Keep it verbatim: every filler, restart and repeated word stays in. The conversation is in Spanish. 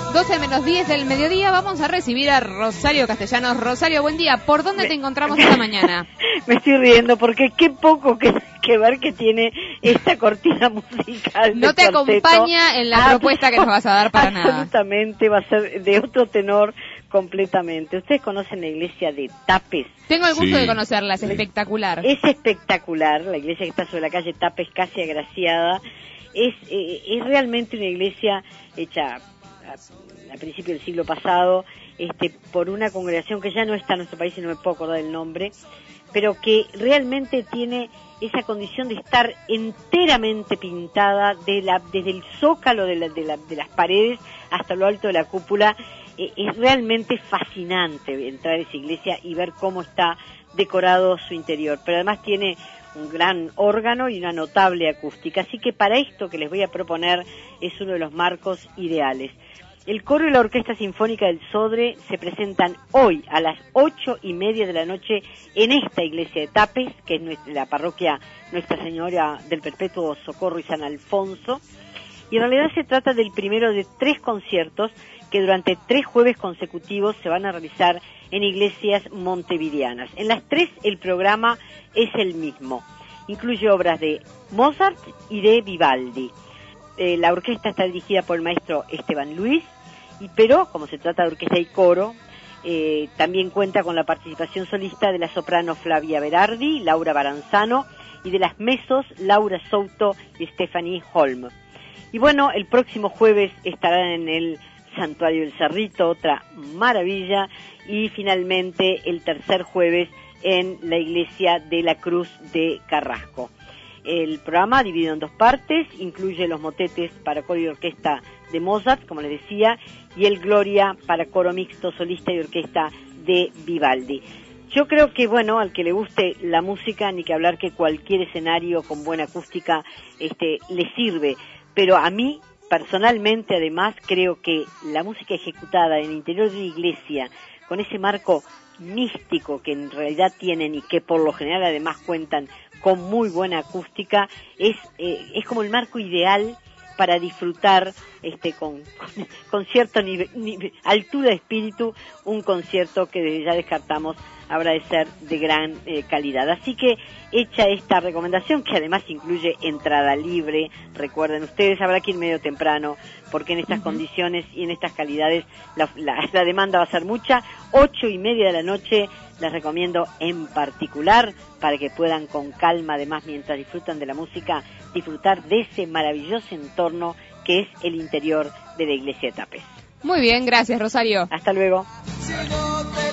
doce menos diez del mediodía, vamos a recibir a Rosario Castellanos. Rosario, buen día. ¿Por dónde te encontramos esta mañana? Me estoy riendo porque qué poco que, que ver que tiene esta cortina musical. No te acompaña en la ah, propuesta que nos vas a dar para absolutamente, nada. Absolutamente, va a ser de otro tenor completamente. ¿Ustedes conocen la iglesia de Tapes? Tengo el gusto Sí. de conocerla, es espectacular. Es espectacular, la iglesia que está sobre la calle Tapes, casi agraciada. Es, eh, es realmente una iglesia hecha a, a principios del siglo pasado, este, por una congregación que ya no está en nuestro país y no me puedo acordar el nombre, pero que realmente tiene esa condición de estar enteramente pintada de la, desde el zócalo de, la, de, la, de las paredes hasta lo alto de la cúpula. Eh, es realmente fascinante entrar a esa iglesia y ver cómo está decorado su interior, pero además tiene un gran órgano y una notable acústica, así que para esto que les voy a proponer es uno de los marcos ideales. El coro y la Orquesta Sinfónica del Sodre se presentan hoy a las ocho y media de la noche en esta iglesia de Tapes, que es nuestra, la parroquia Nuestra Señora del Perpetuo Socorro y San Alfonso, y en realidad se trata del primero de tres conciertos que durante tres jueves consecutivos se van a realizar en iglesias montevideanas. En las tres el programa es el mismo. Incluye obras de Mozart y de Vivaldi. Eh, la orquesta está dirigida por el maestro Esteban Luis, y pero, como se trata de orquesta y coro, eh, también cuenta con la participación solista de la soprano Flavia Berardi, Laura Baranzano, y de las mezzos Laura Souto y Stephanie Holm. Y bueno, el próximo jueves estarán en el Santuario del Cerrito, otra maravilla, y finalmente el tercer jueves en la Iglesia de la Cruz de Carrasco. El programa, dividido en dos partes, incluye los motetes para coro y orquesta de Mozart, como les decía, y el Gloria para coro mixto, solista y orquesta de Vivaldi. Yo creo que, bueno, al que le guste la música, ni que hablar que cualquier escenario con buena acústica este, le sirve, pero a mí personalmente, además, creo que la música ejecutada en el interior de una iglesia, con ese marco místico que en realidad tienen y que por lo general además cuentan con muy buena acústica, es eh, es como el marco ideal para disfrutar este con, con, con cierta nive, nive, altura de espíritu un concierto que desde ya descartamos habrá de ser de gran eh, calidad. Así que hecha esta recomendación, que además incluye entrada libre, recuerden ustedes, habrá que ir medio temprano, porque en estas uh-huh. condiciones y en estas calidades la, la, la demanda va a ser mucha. Ocho y media de la noche les recomiendo en particular, para que puedan con calma, además mientras disfrutan de la música, disfrutar de ese maravilloso entorno que es el interior de la iglesia de Tapes. Muy bien, gracias Rosario. Hasta luego.